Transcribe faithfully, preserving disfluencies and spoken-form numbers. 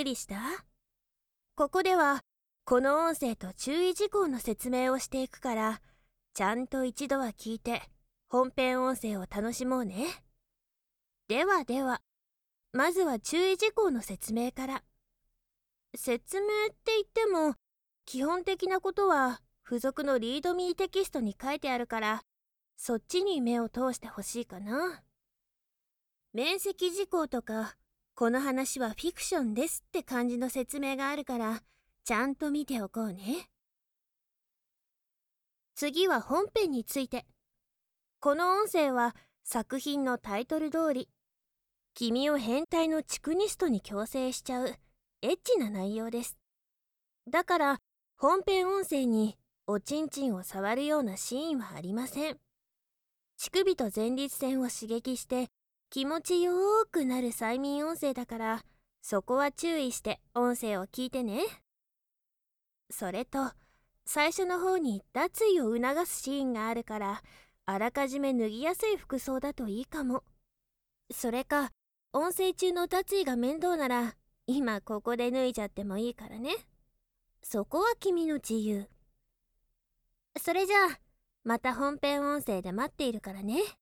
くりした？ここではこの音声と注意事項の説明をしていくから、ちゃんと一度は聞いて本編音声を楽しもうね。ではでは、まずは注意事項の説明から。説明って言っても、基本的なことは付属のリードミーテキストに書いてあるから、そっちに目を通してほしいかな。面積事項とか、この話はフィクションですって感じの説明があるから、ちゃんと見ておこうね。次は本編について。この音声は作品のタイトル通り、君を変態のチクニストに強制しちゃうエッチな内容です。だから本編音声におちんちんを触るようなシーンはありません。乳首と前立腺を刺激して気持ちよーくなる催眠音声だから、そこは注意して音声を聞いてね。それと最初の方に脱衣を促すシーンがあるから、あらかじめ脱ぎやすい服装だといいかも。それか音声中の脱衣が面倒なら今ここで脱いじゃってもいいからね。そこは君の自由。それじゃあまた本編音声で待っているからね。